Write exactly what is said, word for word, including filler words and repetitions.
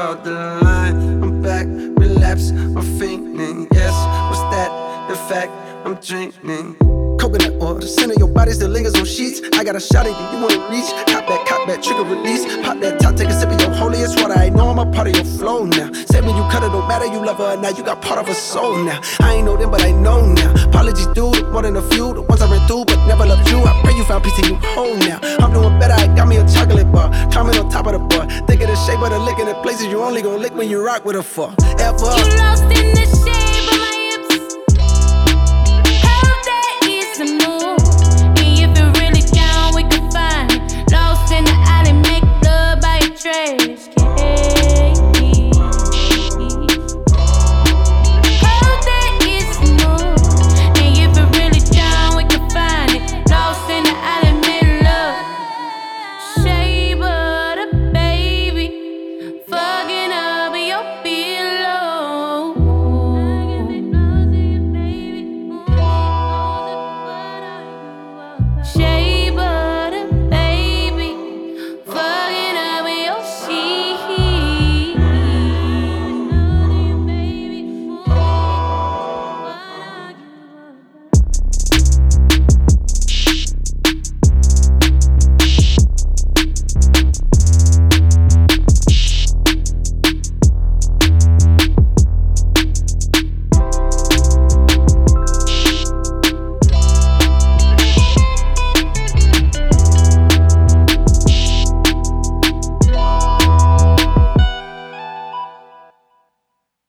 out the line. I'm back, relapse, I'm fainting. Yes, what's that? In fact, I'm drinking. Coconut oil, the scent of your body still lingers on sheets. I got a shot at you, you wanna reach. Cop back, cop back, trigger release. Pop that top, take a sip of your holiest water. I know I'm a part of your flow now. Said when you cut it, don't matter, you love her or not. You got part of her soul now. I ain't know them, but I know now. Apologies due, more than a few. The ones I ran through, but never loved you. I pray you found peace and you whole now. I'm doing better, I got me a chocolate bar. Climbing on top of the bar. Think of the shape of the lick in the places you only gon' lick when you rock with her for ever. You lost in the shade.